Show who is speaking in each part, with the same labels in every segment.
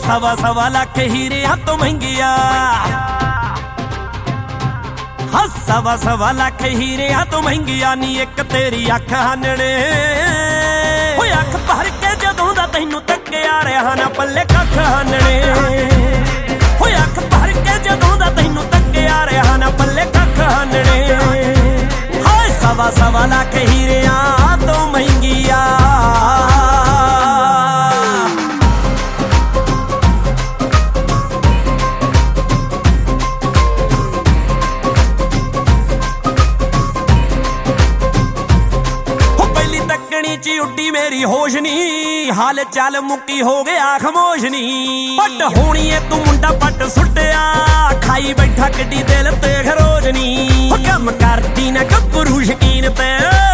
Speaker 1: सवा सवा लाख हीरिया तो महंगिया, हाँ सवा सवा लाख हीरिया तो महंगिया नी एक तेरी अख हानने। अख भर के जदों दा तैनू तक्किया रहा ना पल्ले कख हानने। अख भर के जदों दा तैनू तक्किया रहा ना पल्ले कख हानने। हाय सवा सवा लाख हीरिया तो महंगिया। ची उड्डी मेरी होश नी, हाल चाल मुक्की हो गया खामोश नी। पट होनी है तू मुंडा पट सुटिया, खाई बैठा किड्डी दिल ते खरोज नी। कम करती ना गब्बरू शकीन ते,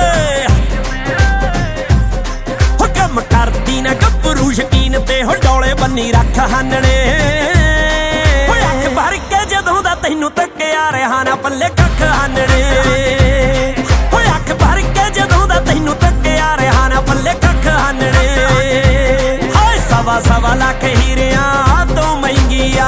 Speaker 1: कम करती ना गब्बरू शकीन ते, हो डोले बन्नी रख हानने। अख भर के जदों दा तैनू तक्किया रहा ना पल्ले कख हानने। अख भर के जदों दा तैनू तक्किया रहा ना पल्ले कख हानने। हाय सवा सवा लाख हीरिया तो महंगिया।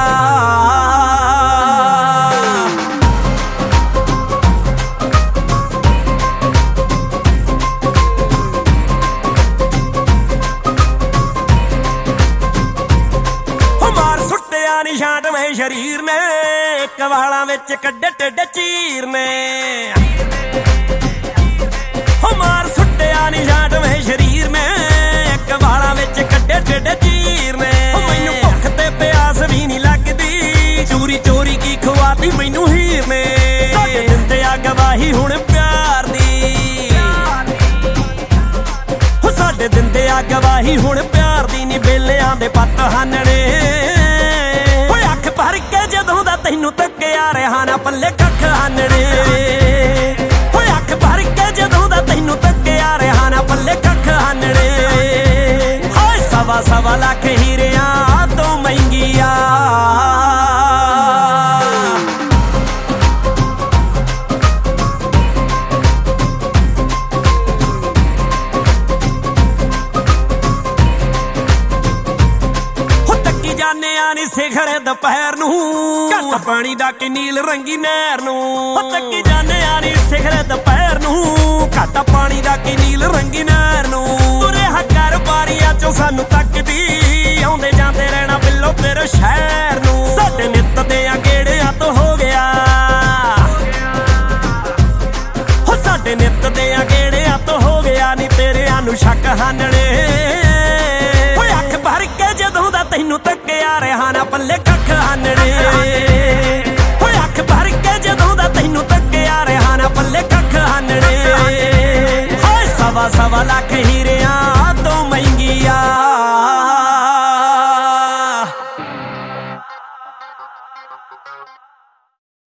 Speaker 1: मार सुट्टिया निशान में शरीर ने, कवाला विच कड्डे टिड्ड चीर ने। मार सुट्टिया निशान में शरीर में, कवाला विच कड्डे टिड्ड चीर ने। मैनू भुख ते प्यास भी नहीं लगदी, चोरी चोरी की खवाती मैनू हीर ने। साडे दिंदे आ गवाही हुण प्यार दी, साडे दिंदे आ गवाही हुण प्यार दी नी। बेलियां दे पत्त हानने। अख भर के जदों दा तैनू तक्किया रहा ना पल्ले कख हानने। अख भर के जदों दा तैनू तक्किया रहा ना पल्ले कख हानने। हाय सवा सवा लाख हीरिया तो महंगिया। नी सिखर दोपहर नूं, घट पानी दा कि नील रंगी नहर नूं। तक्की जाने नी सिखर दोपहर नूं, घट पानी दा कि नील रंगी नहर नूं। तुरे हकर बारिया चों सानू तकदी, आउंदे जांदे रहना बिल्लो तेरे शहर नूं। साडे नित दे गेड़ियां तो हो गया, हो साडे नित दे गेड़ियां तो हो गया नी तेरियां नूं शक हानने। अख भर के जदों दा तैनू तक्किया रहा ना पल्ले